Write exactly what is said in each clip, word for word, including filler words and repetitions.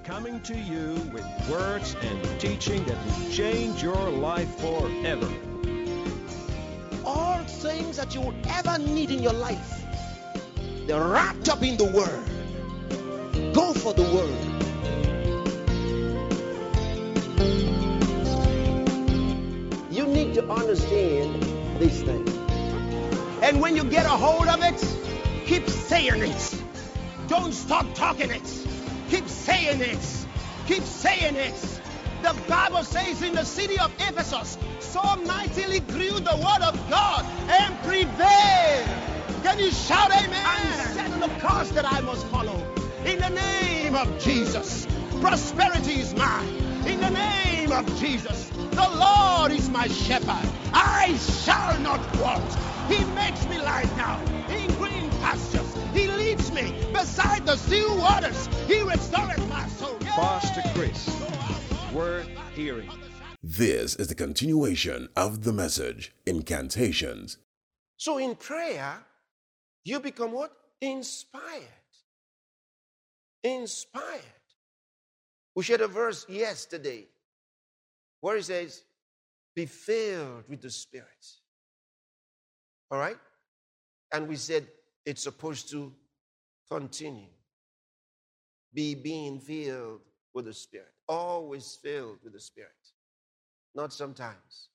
coming to you with words and teaching that will change your life forever. All things that you will ever need in your life, they're wrapped up in the Word. Go for the Word. You need to understand these things. And when you get a hold of it, keep saying it. Don't stop talking it. Keep saying it. Keep saying it. The Bible says in the city of Ephesus, so mightily grew the word of God and prevailed. Can you shout amen? I'm setting the course that I must follow. In the name of Jesus, prosperity is mine. In the name of Jesus, the Lord is my shepherd. I shall not want. He makes me lie down in green pastures. He leads me beside the still waters. He restores my soul. Yeah. Pastor Chris, word hearing. This is the continuation of the message, Incantations. So in prayer, you become what? Inspired. Inspired. We shared a verse yesterday where it says, be filled with the Spirit. All right? And we said it's supposed to continue. Be being filled with the Spirit. Always filled with the Spirit. Not sometimes.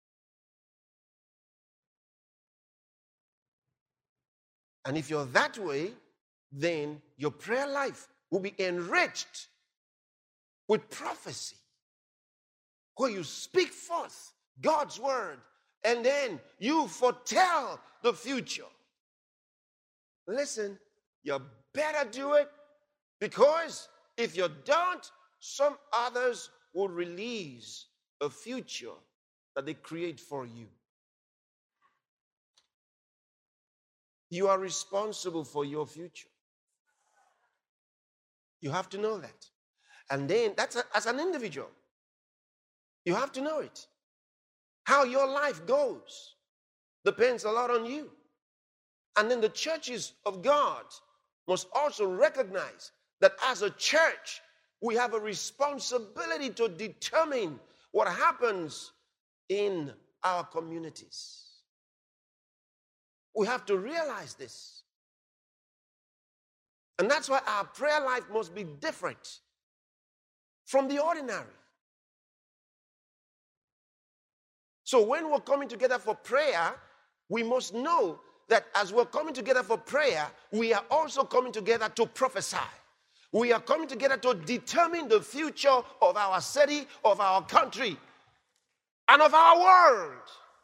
And if you're that way, then your prayer life will be enriched with prophecy, where you speak forth God's word, and then you foretell the future. Listen, you better do it, because if you don't, some others will release a future that they create for you. You are responsible for your future. You have to know that. And then, that's a, as an individual, you have to know it. How your life goes depends a lot on you. And then the churches of God must also recognize that as a church, we have a responsibility to determine what happens in our communities. We have to realize this. And that's why our prayer life must be different from the ordinary. So when we're coming together for prayer, we must know that as we're coming together for prayer, we are also coming together to prophesy. We are coming together to determine the future of our city, of our country, and of our world.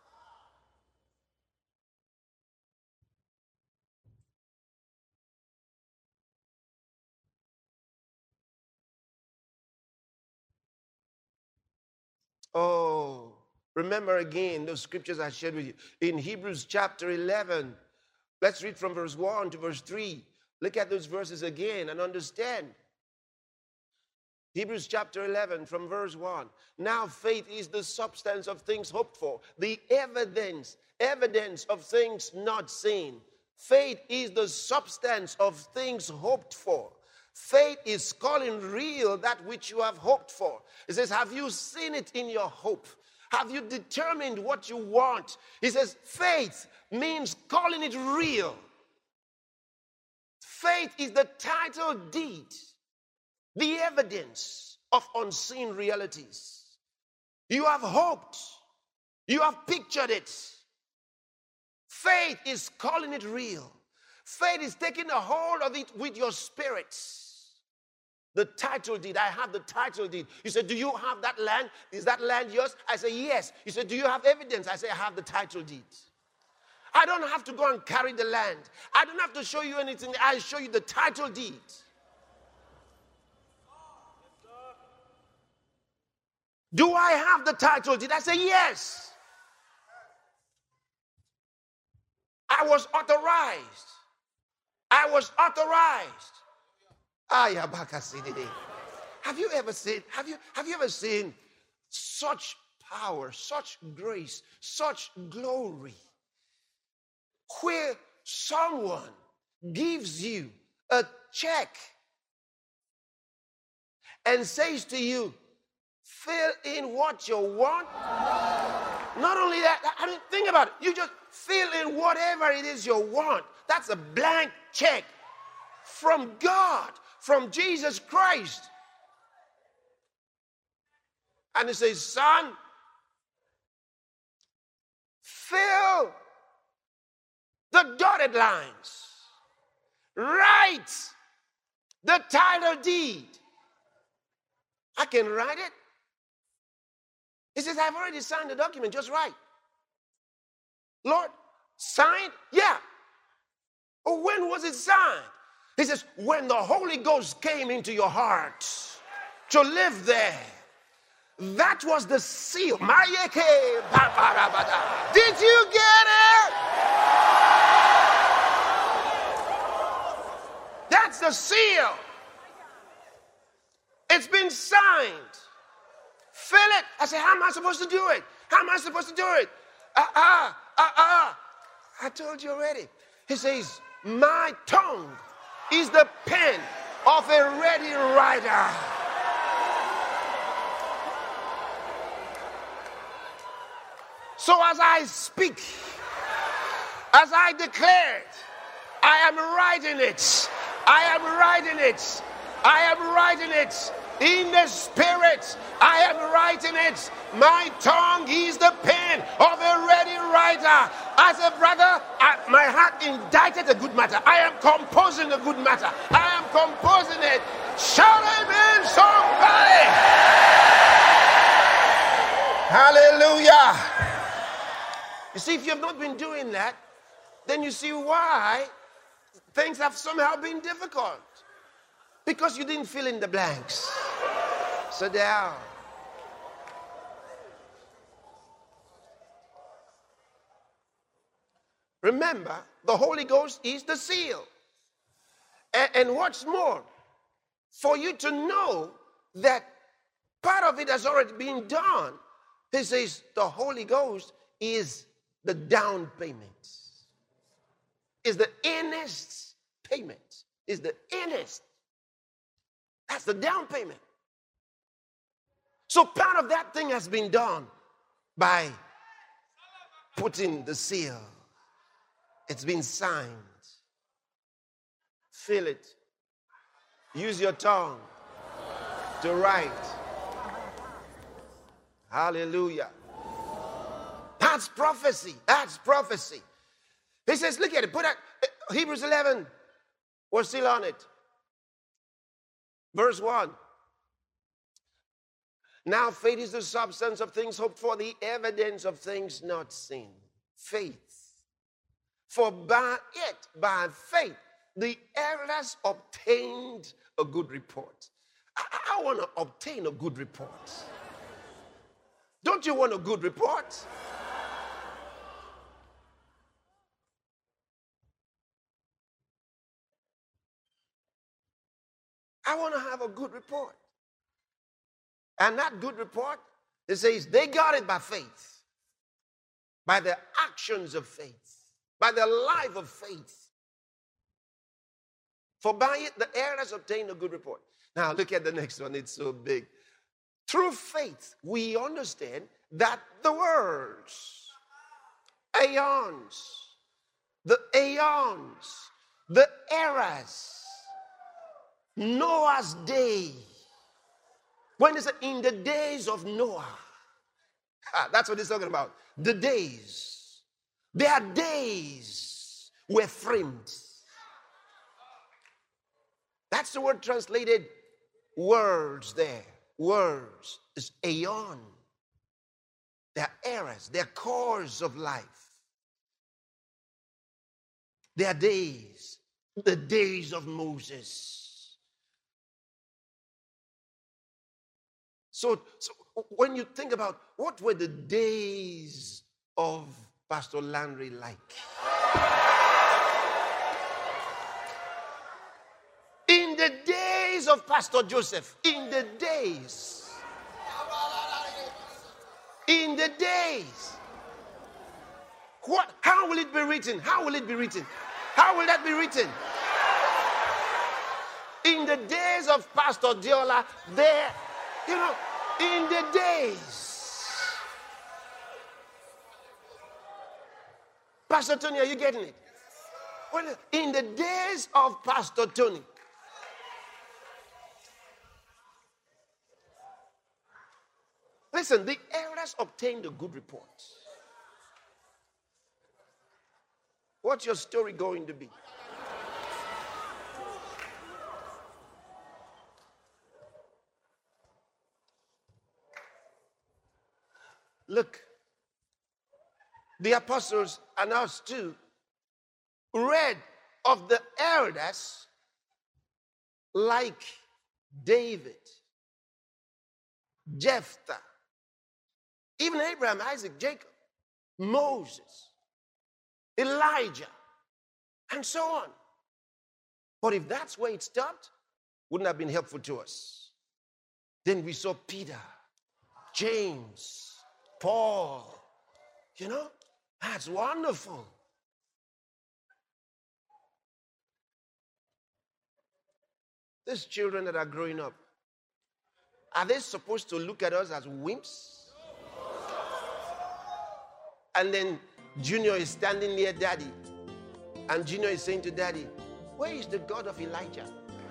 Oh, remember again those scriptures I shared with you. In Hebrews chapter eleven, let's read from verse one to verse three. Look at those verses again and understand. Hebrews chapter eleven from verse one. Now faith is the substance of things hoped for, the evidence, evidence of things not seen. Faith is the substance of things hoped for. Faith is calling real that which you have hoped for. It says, have you seen it in your hope? Have you determined what you want? He says, faith means calling it real. Faith is the title deed, the evidence of unseen realities. You have hoped. You have pictured it. Faith is calling it real. Faith is taking a hold of it with your spirit. The title deed. I have the title deed. You said, do you have that land? Is that land yours? I say, yes. You said, do you have evidence? I say, I have the title deed. I don't have to go and carry the land. I don't have to show you anything. I show you the title deed. Do I have the title deed? I say, yes. I was authorized. I was authorized. Have you ever seen, have you, have you ever seen such power, such grace, such glory, where someone gives you a check and says to you, fill in what you want. Not only that, I mean, think about it. You just fill in whatever it is you want. That's a blank check from God, from Jesus Christ. And he says, son, fill the dotted lines. Write the title deed. I can write it. He says, I've already signed the document, just write. Lord, signed? Yeah. Oh, when was it signed? He says, when the Holy Ghost came into your heart to live there. That was the seal. Did you get it? That's the seal. It's been signed. Fill it. I said, how am I supposed to do it? How am I supposed to do it? Ah, ah, ah, ah. I told you already. He says, my tongue is the pen of a ready writer. So as I speak, as I declare it, I am writing it. I am writing it. I am writing it. In the spirit, I am writing it. My tongue is the pen of a ready writer. As a brother, I, my heart indited a good matter. I am composing a good matter. I am composing it. Shout amen, somebody. Hallelujah. You see, if you have not been doing that, then you see why things have somehow been difficult. Because you didn't fill in the blanks. Sit down. Remember, the Holy Ghost is the seal. And, and what's more, for you to know that part of it has already been done, he says the Holy Ghost is the down payment. Is the earnest payment. Is the earnest. That's the down payment. So part of that thing has been done by putting the seal. It's been signed. Feel it. Use your tongue to write. Hallelujah. That's prophecy. That's prophecy. He says, look at it. Put that, Hebrews eleven. We're still on it. Verse one. Now faith is the substance of things hoped for, the evidence of things not seen. Faith. For by it, by faith, the elders obtained a good report. I, I want to obtain a good report. Don't you want a good report? I want to have a good report. And that good report, it says they got it by faith, by the actions of faith, by the life of faith. For by it the elders obtained a good report. Now look at the next one, it's so big. Through faith, we understand that the words, aeons, the aeons, the eras, Noah's day. When they say in the days of Noah, ah, that's what he's talking about. The days. Their days were framed. That's the word translated words there. Words is aeon. Their eras, their course of life. Their days. The days of Moses. So, so when you think about what were the days of Pastor Landry like? In the days of Pastor Joseph, in the days, in the days, what? How will it be written? How will it be written? How will that be written? In the days days of Pastor Diola, there, you know, in the days. Pastor Tony, are you getting it? Well, in the days of Pastor Tony, listen, the elders obtained a good report. What's your story going to be? Look, the apostles and us too read of the elders like David, Jephthah, even Abraham, Isaac, Jacob, Moses, Elijah, and so on. But if that's where it stopped, wouldn't have been helpful to us. Then we saw Peter, James, Paul. You know, that's wonderful. These children that are growing up, are they supposed to look at us as wimps? And then Junior is standing near Daddy, and Junior is saying to Daddy, where is the God of Elijah?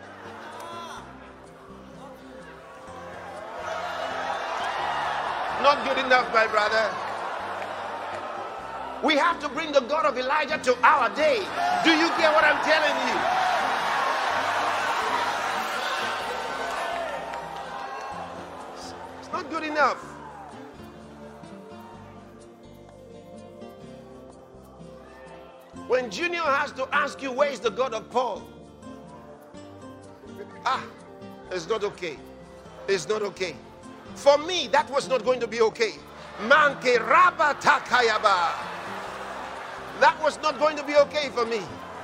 Not good enough, my brother. We have to bring the God of Elijah to our day. Do you get what I'm telling you? It's not good enough. When Junior has to ask you, where is the God of Paul? Ah, it's not okay. It's not okay. For me, that was not going to be okay. Manke raba takayaba. That was not going to be okay for me.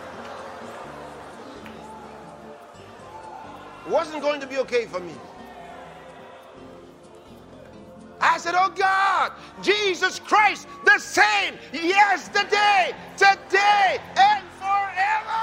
It wasn't going to be okay for me. I said, oh God, Jesus Christ, the same yesterday, today, and forever.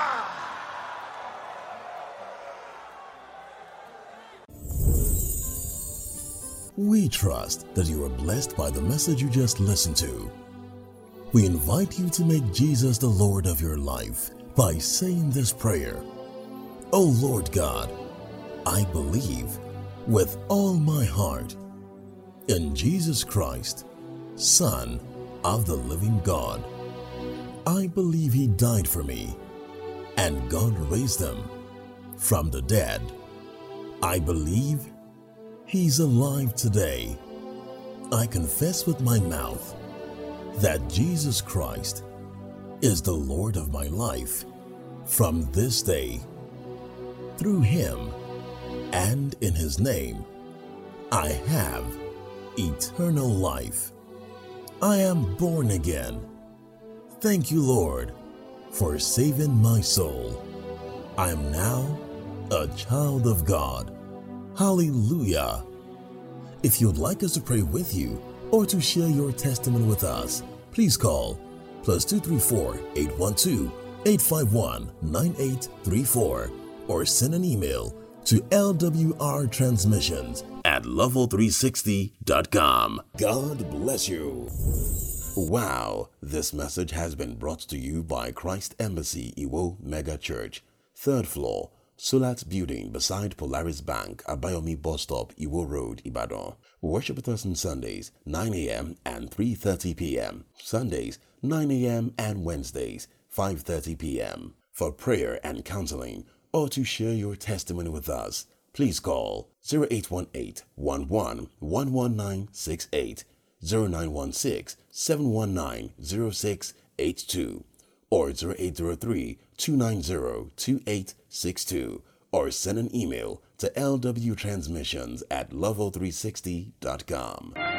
We trust that you are blessed by the message you just listened to. We invite you to make Jesus the Lord of your life by saying this prayer. O Lord God, I believe with all my heart in Jesus Christ, Son of the living God. I believe He died for me, and God raised Him from the dead. I believe He's alive today. I confess with my mouth that Jesus Christ is the Lord of my life from this day. Through Him and in His name, I have eternal life. I am born again. Thank you, Lord, for saving my soul. I am now a child of God. Hallelujah. If you'd like us to pray with you or to share your testimony with us, please call plus two three four, eight one two, eight five one, nine eight three four or send an email to L W R transmissions at level three sixty dot com. God bless you. Wow, this message has been brought to you by Christ Embassy Iwo Mega Church, third floor, Sulat Building beside Polaris Bank, Abayomi Bus Stop, Iwo Road, Ibadan. Worship with us on Sundays, nine a.m. and three thirty p.m. Sundays, nine a.m. and Wednesdays, five thirty p.m. For prayer and counseling or to share your testimony with us, please call zero eight one eight, one one, one one nine six eight, zero nine one six, seven one nine, zero six eight two or zero eight zero three, two nine zero, two eight six two or send an email to L W transmissions at level three sixty dot com.